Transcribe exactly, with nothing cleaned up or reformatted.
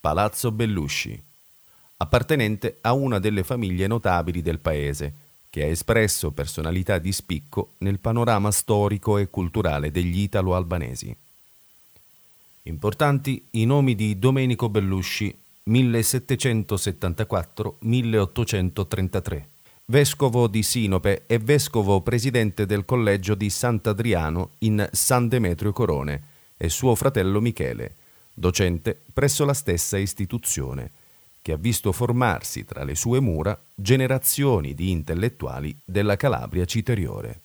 Palazzo Bellusci, appartenente a una delle famiglie notabili del paese, che ha espresso personalità di spicco nel panorama storico e culturale degli italo-albanesi. Importanti i nomi di Domenico Bellusci, millesettecentosettantaquattro milleottocentotrentatré, vescovo di Sinope e vescovo presidente del collegio di Sant'Adriano in San Demetrio Corone, e suo fratello Michele, docente presso la stessa istituzione, che ha visto formarsi tra le sue mura generazioni di intellettuali della Calabria citeriore.